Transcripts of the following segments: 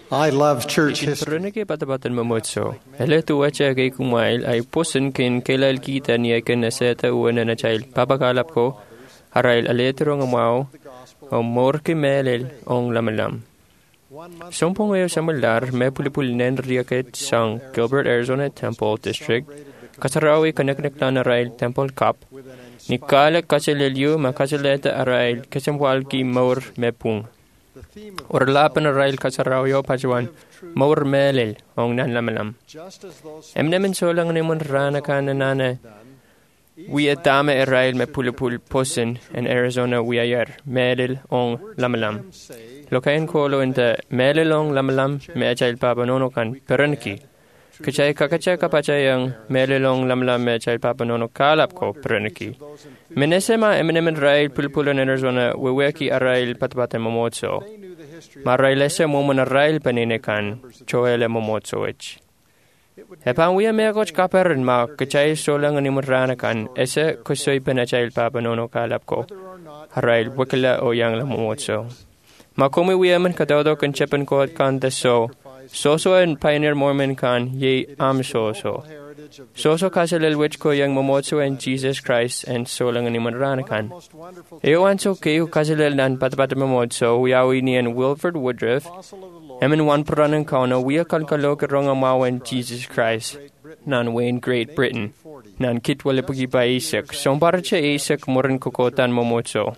I love church Ikin history. perunake bata-batan mamotso. Hele tuwacha kay kumail ay pusin kin kailal kita niya kin naseta uwana na chail. Papakalap ko, harail aletro ng mau, o morki melil ong lamalam. Sumpong ngayon sa malar, may pulipulinen riyaket sang Gilbert, Arizona Temple District, kasarawi kanak-nak na rail Temple Cup, ni kalak kasililyo makasileta arail kasamwal ki maur mepung. Orlapan arail kasarawyo pajuan maur melil ong nanlamalam. Emnemen solang ni mon rana kananana. We atame arail me pulipul posin in Arizona we ayer melil ong lamalam. Lokain kolo inte melil ong lamalam me ajail papanono kan perenki. Kacay kapacay ang melilong lamlam me chay papanono kalap ko perenki. Menesema emnemen rail pulpulan Arizona weweki arail patbate momotso. Marailese momon arail paninekan choele momotso ich. Hepan wiya meakoch kaperin ma kachay solang animuranakan ese kusoy penachayil papanono kalap ko. Arail wikila o yang lamomotso. Makumi wiya man kadodo kan chepen ko at kan deso. Soso and Pioneer Mormon kan ye am soso. Soso kasalil which ko yang momotso and Jesus Christ and solang animarana kan. Ewan so kayo kasalil nan patpat momotso wiyawi ni and Wilford Woodruff. Emin one peranan kauna wiya kalkalo kerong amaw and Jesus Christ. Nan Wayne Great Britain. Nan kitwale pagi pa Isaac. Sompara cha Isaac moran kokotan momotso.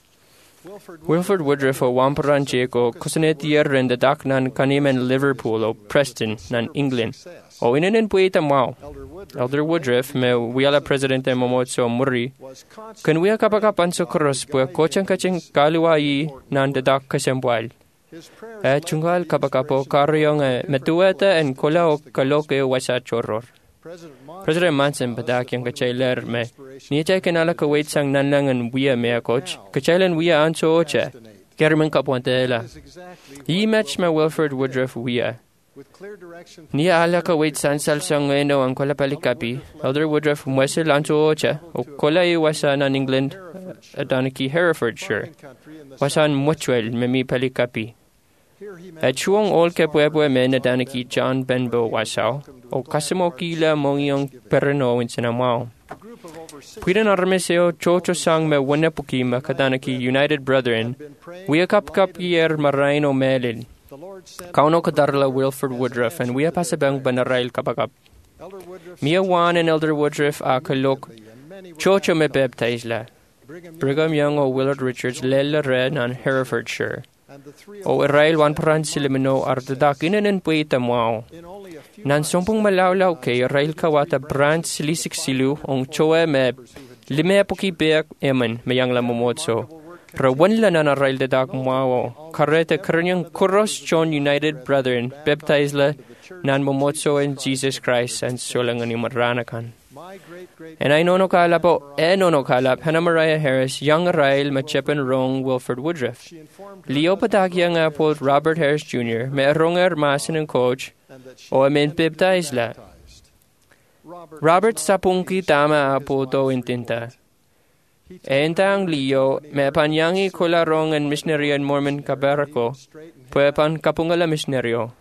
Wilford Woodruff o wamperan ko kusanetier renda dak nan kanimen Liverpool o Preston nan England. O inenen puita mau. Elder Woodruff me wiala presidente momotso muri. Kan wiya kapakapan so cross pua kochang kachang kaluai nan dadak kasembwal. Chungal kapakapo karyong metueta en kola o kaloke wasa choror. President Manson padak yang kachailer me. Niya chay kanala kawait sang nanlangan wiya mea coach. Kachailan wiya anso ocha. Kerman kapwantela. Yi match me Wilford Woodruff wiya. Niya ala kawait sansal sang ngeno ang kola palikapi. Elder Woodruff mwesil anso ocha. O kola iwasa nan England adanaki Herefordshire. Wasan mutuel memi palikapi. At chuong ol kepwebwe men adanaki John Benbow wasaw. O kasimo kila mongyong pereno in sinamao. Puidan armeseo chocho sang me wanepuki makadanaki United Brethren. Wia kap yer marain o melil. Kauno kadarla Wilford Woodruff and wia pasabang banarail kapakap. Mia Wan and Elder Woodruff a kalok. Chocho me baptizla. Brigham Young o Willard Richards lella red on Herefordshire. O Israel wan paran silimino ardadak inanen puita mwao. Nan sompong malawlaw kay Israel kawata brand silisik silu ong choe me lime poki beak eman mayang lamomotso. Rawan la na Israel dadak mwao. Karete karanyang Kuros John United Brethren baptize la nan momotso in Jesus Christ and solangan imaranakan. And I nono kalap nono kalap Hannah Mariah Harris, young Israel machepen rong Wilford Woodruff. Leo patakyang apol Robert Harris Jr. me ronger masin ng coach o amen baptize la. Robert sapungki tama apo to intinta. Entang Leo me panyangi kola rong and missionary and Mormon kabarako puepan kapungala missionaryo.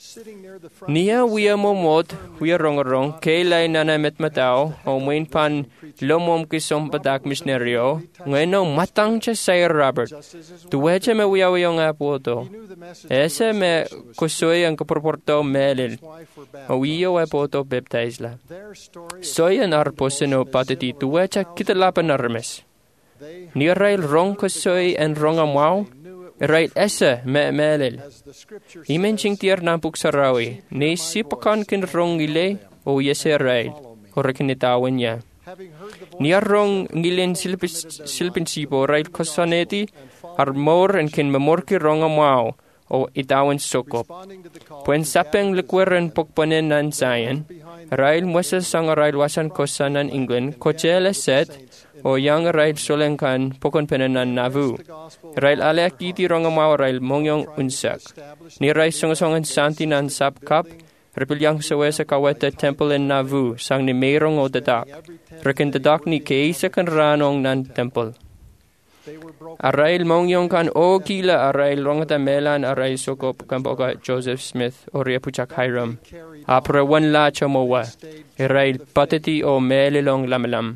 Nia wiya momot, wiya rongarong, kailay nanamet matao, o main pan lomom kisom patak misneryo, ngayon matang siya say Robert. Tuwecha me wiya wiyong apo to. Ese me kusoy ang kaproporto melil, o wiya apo to baptize la. Soy an arposino patiti tuwecha kitalapan armes. Ni rail rong kusoy and rong amaw, right esa me melil. Imenching tiar nampuk sarawi. Ni sipakan kin rong ile o yese rail. Horakinitawan niya. Niya rong ngilin silpin sipo rail kosaneti ar mor and kin memorki rong amaw o itawan sokop. Puen sapeng likweren pokpanen nan sayan. Rail mwesa sang rail wasan kosanan England. Kochele set. O yang rail solenkan pokon penanan Navu. Rail alek iti rongamaw rail mongyong unsak. Ni rail songasongan santi nan sapkap. Repilyang sawe sa kaweta temple in Navu sang ni mayroong o dadak. Rekin dadak ni kaisa kan ranong nan temple. Arail mongyong kan o kila arail rongata melan arail sokop kamboga Joseph Smith o Puchak Hiram. Apra wan la chamowa. Arail patati o melilong lamalam.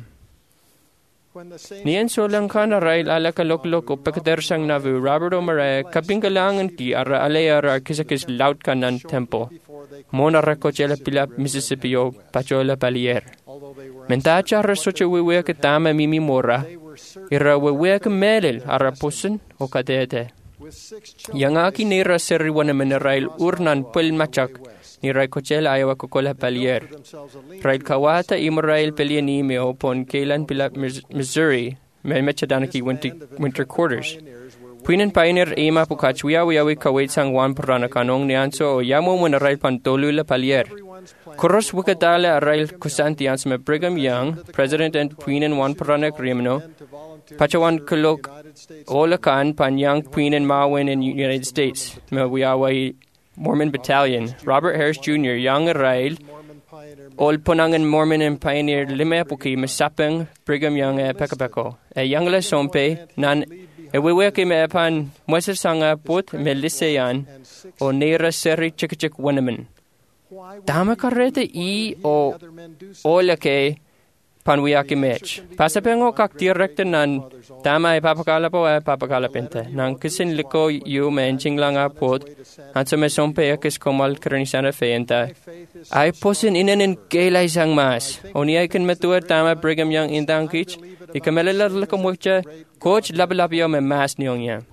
Niyan solang kan arail ala kaloklok o pagkadersang navu Robert O'Mara kapinggalangan ki ara alayara kisakis laut kanan tempo. Mona rakochela pilap Mississippi o pachola palier. Mentacha rasocha wewe katama mimi mora. Ira wewe melil ara pusin o kadete. Yang aki nira seriwana menerail urnan pul machak. Ni rakochela ayawa kokola palier. Rail kawata imrail pelianime o pon kailan pilap Missouri. May mechadanaki winter quarters. Puinin pioneer ema pukachwiya wiyawi kawait sang wan parana kanong nianso o yamo menerail pantolu la palier. Kuros wikadale arail kusantians me Brigham Young, President and Puinin wan parana krimno, pachawan kulok olakan pan young Puinin mawin in United States, me wiyawi Mormon Battalion, Robert Harris Jr., young arail, Ol Ponangan Mormon and Pioneer Limepuki, Mesapeng, Brigham Young Pekapeko, a young la sompe, nan Eweweke me pan Mwesasanga put Meliseyan o Nera Seri Chikachik Winneman. Dama karete o olake panwiaki mech. Pasapengo kak direkte nan dama papakalapo papakalapente. Nang kisin liko yu menching langa put anso me sompe ekis komal kranisana feenta. Ay posin inanin kelay sang mas. Oni ay kan metuer dama Brigham Young indang kich. Ikamelala lakamwekcha coach labalapyo me mas niyongya.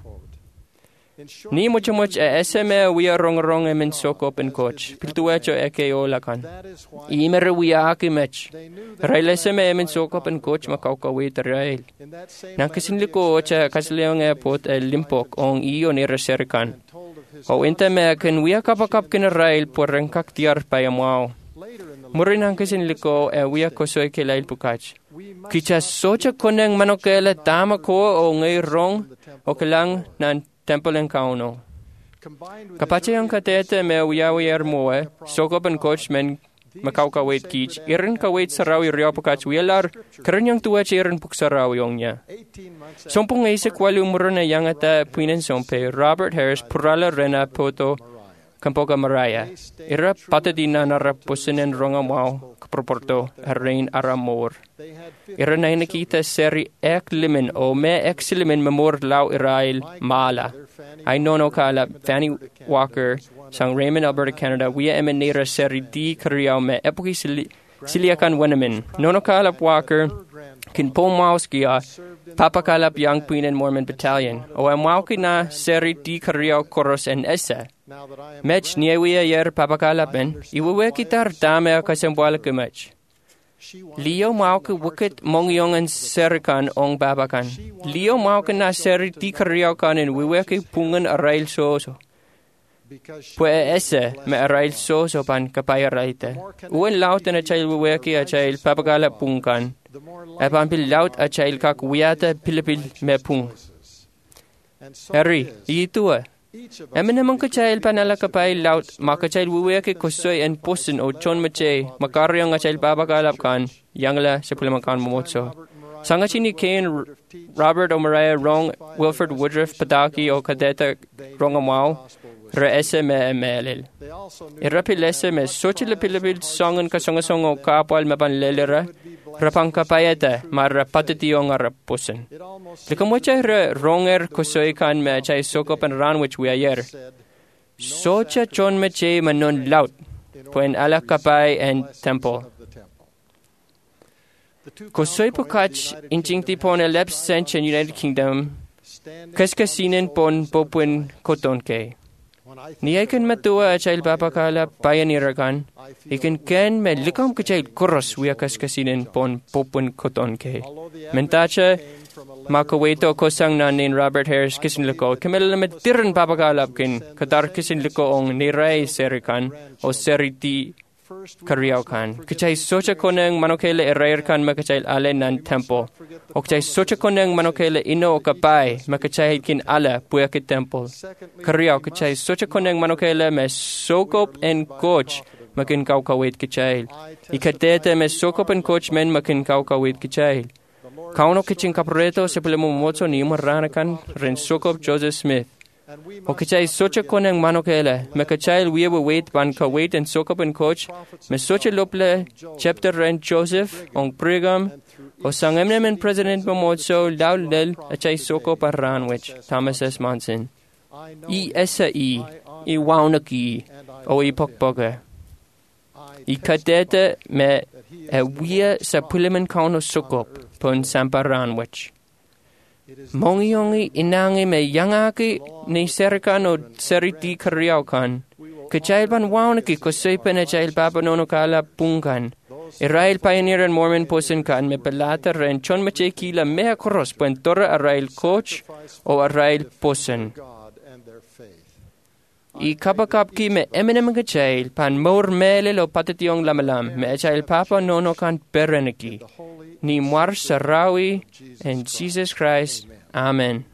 Ni mucho SMA wiya rong emen sokop en coach. Piltuecho EKO lakan. Imere wiya akimech. Rail SMA emen sokop en coach makawkawit rail. Nangkisin liko cha kasleong airport limpok ong iyo ni reserkan. O inteme ken wiya kapakap ken rail poreng kaktiar payamwao. Murin nangkisin liko wiya kosoy kelail pukach. Kicha socha koneng manokela tama ko o ngay rong o kelang nan temple en kauno. Kapache yung katete me uyawi ermoe, sokop en coach men makawkawait kich, irin kawait sarawi riopukach wiyalar, karin yung tuwech irin puksarawi yung niya. Sompong isik wali umuro na yung ata puinen sompe, Robert Harris purala rena poto Kampoga Maraya. Ira patadina narapusin rongamao kaproporto arain aramor. Ira na nakita seri ek limin o me ek silimin memor lau irail mala. Ay nono kala Fanny Walker sang Raymond, Alberta, Canada. Wia emanera seri di kariao me epoki siliakan wanamin. Nono kala Walker kin pomaus kia papakalap Young Puinen Mormon Battalion. O amwauki na seri di kariao koros en esa. Mech niewia yer papakalapen, iwewe kitar dame akasembuala kemech. Leo mauke wikit mongyong en serikan ong babakan. Leo mauke na seri di kariaukan en wiweke pungan arail soso. Pue ese me arail soso pan kapayaraite. Uen laut en achail wiweke achail papakalap pungkan. Epan pil laut achail kak wiata pilipil me pung. Eri, iitua. Emin naman kachail panala kapay laut makachail wiweke kusoy en pusin o chon mache makaryang achail babakalap kan yangla sa pulimakan momotso. Sanga chini Kane, Robert O'Mara, Rong, Wilford Woodruff, Padaki o Kadeta Rongamao, ra ese me emelil. Irapilese me sochila pilipil songan kasongasong o kapwal mapanlelera, rapang kapayete, marapatitiyong arapusin. Likamwacha ronger kusoy kan me chay sokop and ranwich wiayer. Socha chon meche manon laut, puen ala kapay and temple. Kusoy pokach inching tipon elep sench in United Kingdom, kaskasinin pon popuen kotonke. Niya ikan matua chail papakala payanirakan, ikan ken me likam kachail kuros wiya kaskasinin pon popuen kotonke. Mentacha makaweto kosang nanin Robert Harris kisinliko, kamelamet tiran papakalap kin, katar kisinliko ong niray serikan o seriti kariyaw kan. Kachay socha koneng manokele erayer kan makachay ale nan tempo. O kachay socha koneng manokele ino o kapay makachay kin ala puyakit temple. Kariyaw kachay socha koneng manokele me sokop en coach makin kawkawit kachay. Ikatete me sokop en coach men makin kawkawit kachay. Kauno kitchen caporeto se pele momoto ni maranakan ren sokop Joseph Smith. O kachai socha konang mano kele, me kachai wiewa wait ban ka wait and sokop and coach, me socha lople chapter ren Joseph on Brigham, o sangemnem and President Momoto laulel achai sokop arranwich, Thomas S. Monson. I waunaki, o I pokboga. I kadete me wia sa pulimen kauno sokop, pon samparanwich. Mongi inangi me yangaki ni serikan o seriti kariaukan. Kachailban waunaki ko sepen e chail papa nono kala pungan. Israel pioneer and Mormon posen kan me pelata ren chon mache kila mea cross pen torra Israel coach o Israel posen. I kapakapki me eminem kachail pan mor mele lo patationg lamalam me chail papa nono kan pereniki. Ni Mar Sarawi and Jesus Christ. Amen.